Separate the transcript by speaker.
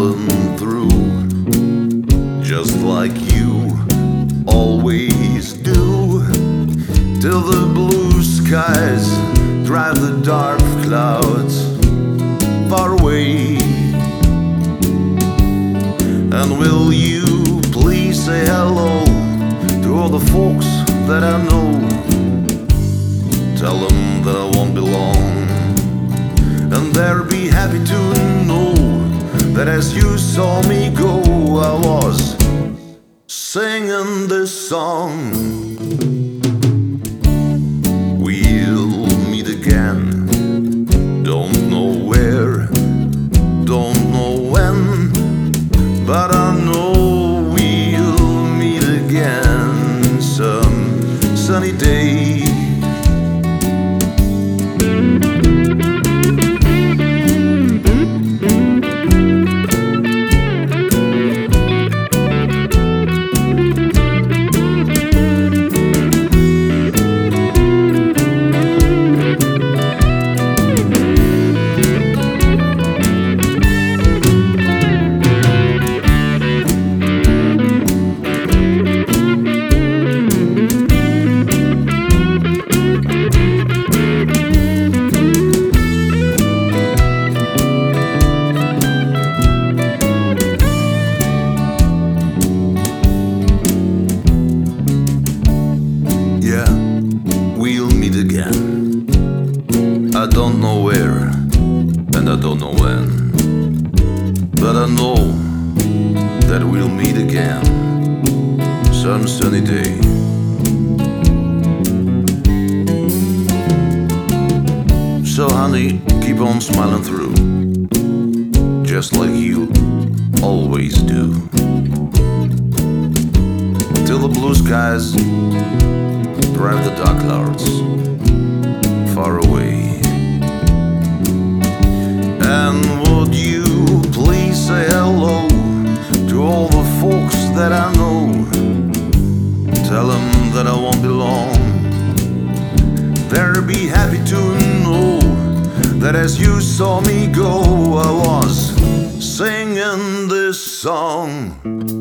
Speaker 1: smiling through, just like you always do, till the blue skies drive the dark clouds far away. And will you please say hello to all the folks that I know? Tell them that I won't be long, and they'll be happy to know that as you saw me go, I was singing this song. We'll meet again, don't know where, don't know when, but I know we'll meet again some sunny day. Yeah, we'll meet again. I don't know where, and I don't know when, but I know that we'll meet again some sunny day. So honey, keep on smiling through, just like you always do, till the blue skies drive the dark clouds far away. And would you please say hello to all the folks that I know? Tell them that I won't be long, they'll be happy to know that as you saw me go, I was singing this song.